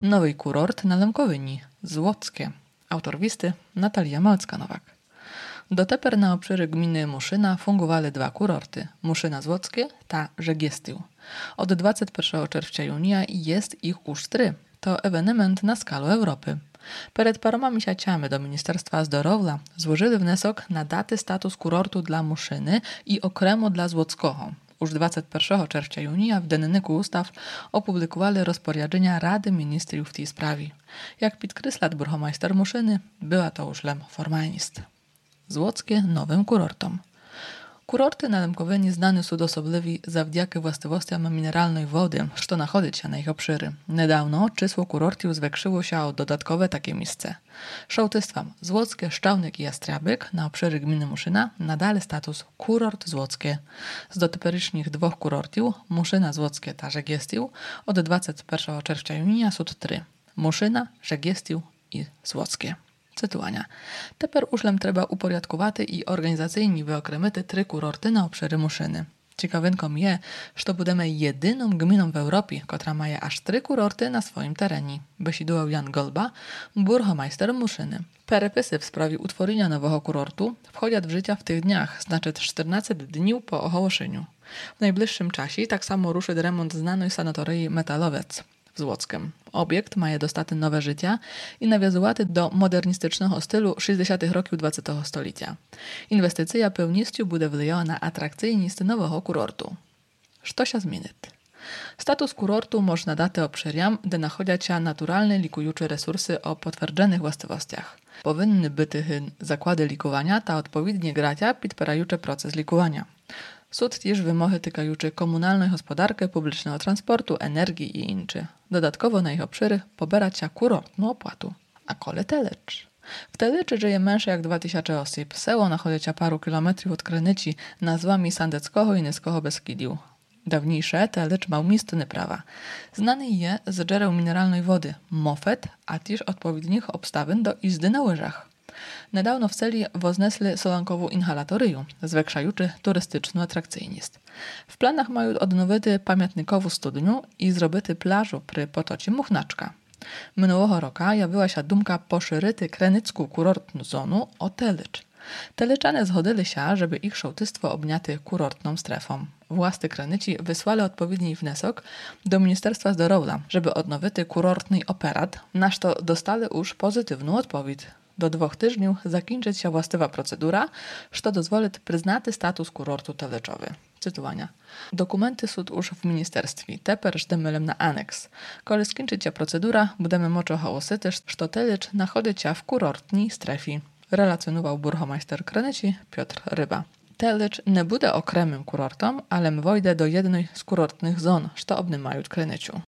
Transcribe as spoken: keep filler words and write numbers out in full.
Новий курорт на Лемковині, Złockie. Autor listy Natalia Małecka-Nowak. Dotepер na obszary gminy Muszyna fungowały dwa kurorty, Muszyna Złockie ta Żegiestył. Od dwudziestego pierwszego czerwca junia jest ich już trzy. To ewenement na skalę Europy. Przed paroma miesiącami do Ministerstwa Zdrowia złożyli wniosek na daty status kurortu dla Muszyny i okremu dla Złockiego. Już dwudziestego pierwszego czerwca junia w Denniku Ustaw opublikowali rozporządzenia Rady Ministrów w tej sprawie. Jak podkreśla burgomajster Muszyny, była to już lem formalist. Złockie nowym kurortom. Kurorty na Lemkowyni znane są osobliwie zawdzięki właściwościom mineralnej wody, co nachodzi się na ich obszyry. Niedawno czysło kurortów zwiększyło się o dodatkowe takie miejsce. Sołtystwom Złockie, Szczałnik i Jastrabek na obszary gminy Muszyna nadali status kurort Złockie. Z dotyperycznych dwóch kurortów, Muszyna Złockie ta Żegiestył, od dwudziestego pierwszego czerwca junia są trzy. Muszyna, Żegiestył i Złockie. Cytuwania. Teper uszlem trzeba uporiadkowaty i organizacyjnie wyokремити trzy kurorty na obszary Muszyny. Ciekawynką je, że będziemy jedyną gminą w Europie, która ma aż trzy kurorty na swoim terenie. Besiduał Jan Golba, burgomajster Muszyny. Perepisy w sprawie utworzenia nowego kurortu wchodzą w życie w tych dniach, znaczy czternaście dni po ogłoszeniu. W najbliższym czasie tak samo ruszy remont znanej sanatorii Metalowiec w Złockiem. Obiekt ma dostać nowe życie i nawiązywaty do modernistycznego stylu sześćdziesiątych roków dwudziestego stulecia. Inwestycja pełnistyu będzie wpływała na atrakcyjność nowego kurortu. Co się zmieni? Status kurortu można dać obszariom, gdzie nachodzą się naturalne likujące resursy o potwierdzonych właściwościach. Powinny być zakłady likowania ta odpowiednie gracia podpierające proces likowania. Są też wymogi tykające komunalną gospodarkę, publicznego transportu, energii i inczy. Dodatkowo na ich obszary pobierać się kurortną opłatu. A kole Telecz? W Teleczy żyje mniejsze jak dwa tysiące osób. Seło nachodzi się paru kilometrów od Krynyci nazwami Sandeckiego i Niskiego Beskidiu. Dawniejsze Telecz miał mistny prawa. Znany je z dżereł mineralnej wody, mofet, a też odpowiednich obstawin do jazdy na łyżach. Niedawno w celi woznesli solankową inhalatorię, zwiększający turystyczną atrakcyjność. W planach mają odnowić pamiętnikową studnię i zrobić plażu przy potocie Muchnaczka. Minionego roku jawiła się dumka poszerzyć krenycką kurortną zonu o Telecz. Teleczane zgodzili się, żeby ich sołtystwo obniaty kurortną strefą. Władze Krynyci wysłali odpowiedni wniosek do Ministerstwa Zdrowia, żeby odnowić kurortny operat, na co dostali już pozytywną odpowiedź. Do dwóch tygodni zakończyć się właściwa procedura, co dozwoli przyznać status kurortu teleczowy. Cytowania. Dokumenty są już w ministerstwie, teper żdemy na aneks. Kiedy skończy się procedura, będziemy mogli ogłosić, że Telecz nachodzi się w kurortnej strefie, relacjonował burgomajster Krynyci Piotr Ryba. Telecz nie będzie okremym kurortom, ale wejdzie do jednej z kurortnych zon, co obnymają Krynyciu.